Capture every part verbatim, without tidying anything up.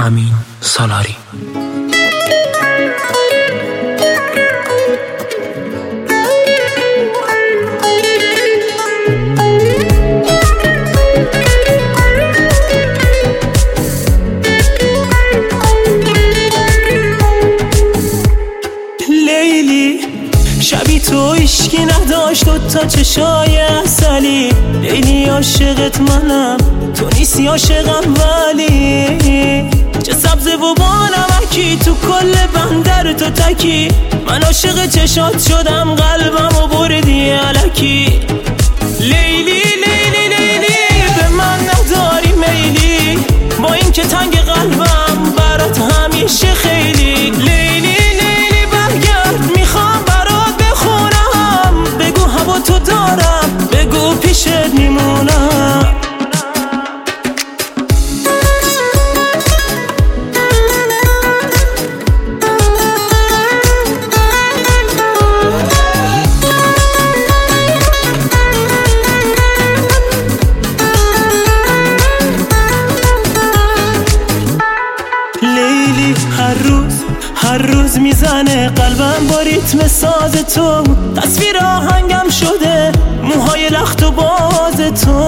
امین سالاری. لیلی شبی تو عشقی نداشت و تا چشای اصلی، لیلی عاشقت منم تو نیستی عاشقم، ولی چه سبز و بانمکی تو کل بندر تو تکی، من عاشق چشات شدم قلبم و بردی الکی. لیلی لیلی لیلی به من نداری میلی، با این که تنگ قلبم برات همیشه خیلی. لیلی لیلی برگرد میخوام برات بخونم، بگو هوا تو دارم، بگو پیشت میمونم. لیلی هر روز هر روز میزنه قلبم با ریتم ساز تو، تصویر آهنگم شده موهای لخت و باز تو،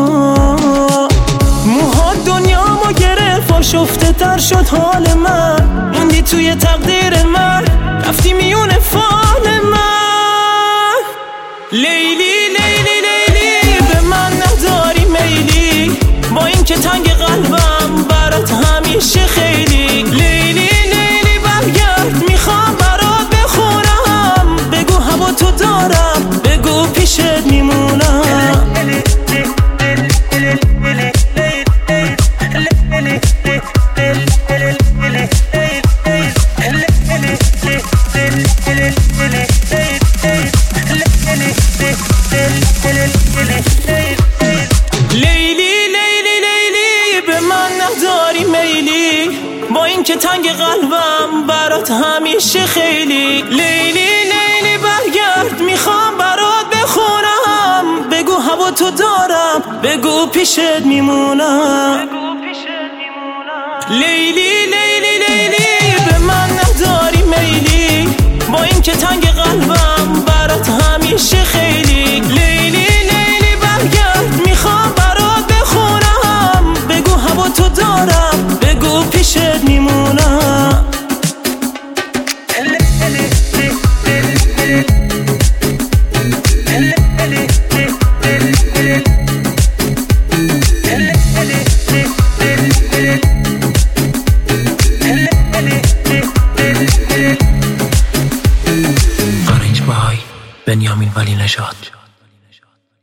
موها دنیامو گرفت و شفته تر شد حال من، موندی توی تقدیر من، رفتی میون فال من. لیلی لیلی لیلی به من نداری میلی، با این که تنگ قلبم برات همیشه خیلی. لیلی لیلی برگرد میخوام برات بخونم، بگو هوا تو دارم، بگو پیشت میمونم. لیلی لیلی لیلی به من نداری میلی، با این که تنگ قلبم برات همیشه خیلی. لیلی لیلی برگرد میخوام برات بخونم، بگو هوا تو دارم، بگو پیشت میمونم. لیلی لیلی لیلی به من نداری میلی، با این که تنگ قلبم برات همیشه خیلی. لیلی لیلی برگرد میخوام برات بخونم، بگو هوا تو دارم، بگو پیشت میمونم. Arranged by Benjamin Vali Nejad.